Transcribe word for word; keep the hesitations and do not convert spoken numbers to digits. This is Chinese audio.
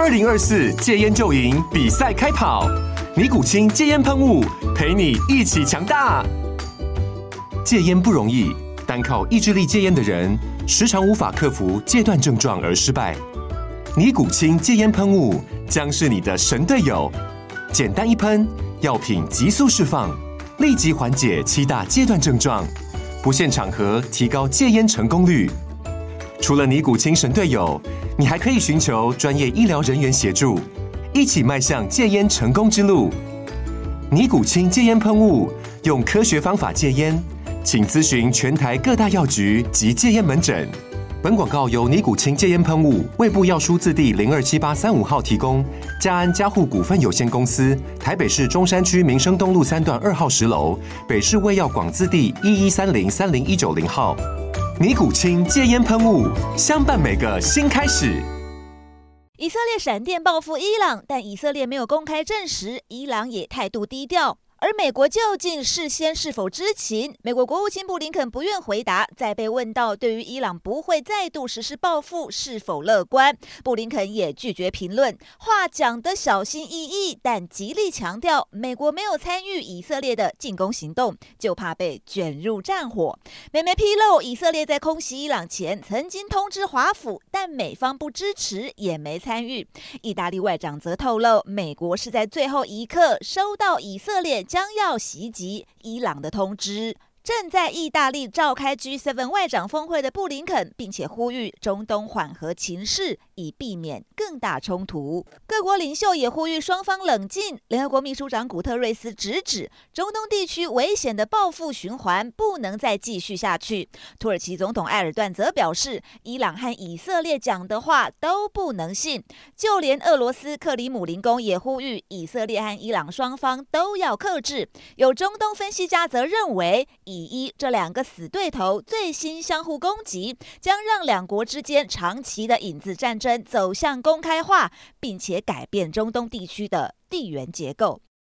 二零二四戒烟就赢比赛开跑，尼古清戒烟喷雾陪你一起强大。戒烟不容易，单靠意志力戒烟的人，时常无法克服戒断症状而失败。尼古清戒烟喷雾将是你的神队友，简单一喷，药品急速释放，立即缓解七大戒断症状，不限场合提高戒烟成功率。除了尼古清神队友，你还可以寻求专业医疗人员协助，一起迈向戒烟成功之路。尼古清戒烟喷雾，用科学方法戒烟，请咨询全台各大药局及戒烟门诊。本广告由尼古清戒烟喷雾、卫部药书字第零二七八三五号提供，嘉安嘉护股份有限公司，台北市中山区民生东路三段二号十楼，北市卫药广字第一一三零三零一九零号。尼古清戒烟喷雾，相伴每个新开始。 以色列闪电报复伊朗，但以色列没有公开证实，伊朗也态度低调。而美国究竟事先是否知情？美国国务卿布林肯不愿回答。在被问到对于伊朗不会再度实施报复是否乐观，布林肯也拒绝评论。话讲得小心翼翼，但极力强调美国没有参与以色列的进攻行动，就怕被卷入战火。美媒披露，以色列在空袭伊朗前曾经通知华府，但美方不支持，也没参与。意大利外长则透露，美国是在最后一刻收到以色列将要袭击伊朗的通知。正在意大利召开 G 七 外长峰会的布林肯，并且呼吁中东缓和情势，以避免更大冲突。各国领袖也呼吁双方冷静。联合国秘书长古特瑞斯直指，中东地区危险的报复循环不能再继续下去。土耳其总统埃尔段则表示，伊朗和以色列讲的话都不能信。就连俄罗斯克里姆林宫也呼吁以色列和伊朗双方都要克制。有中东分析家则认为，以一这两个死对头最新相互攻击，将让两国之间长期的影子战争走向公开化，并且改变中东地区的地缘结构。